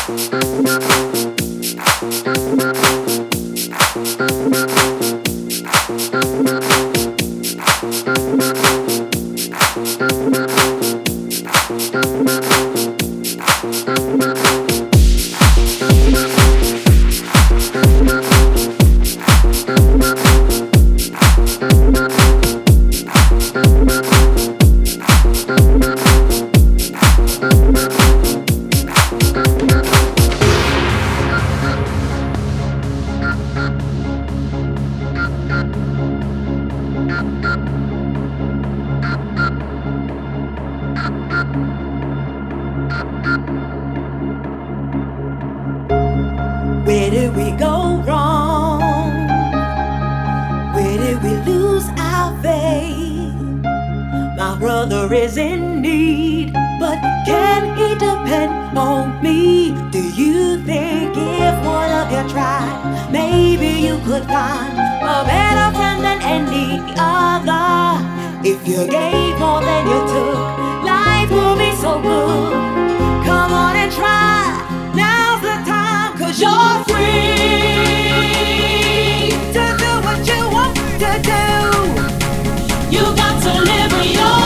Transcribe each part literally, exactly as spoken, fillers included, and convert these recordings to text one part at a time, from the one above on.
Where did we go wrong? Where did we lose our faith? My brother is in need, but can he depend on me? Do you think if one of you tried, maybe you could find a better friend than any other? If you gave more than you took, life will be so good. Come on and try, now's the time, 'cause you're free to do what you want to do. You got to live your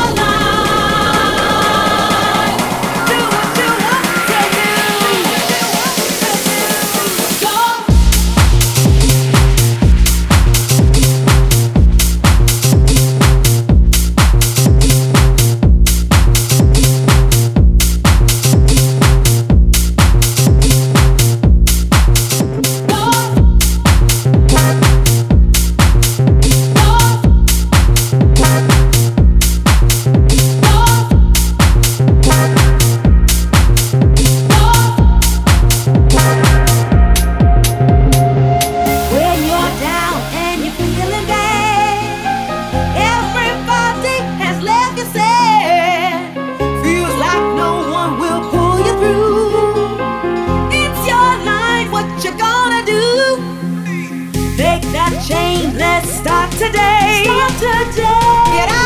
life. Do what you want to do. Go. Change, let's start today. Start today. Get out.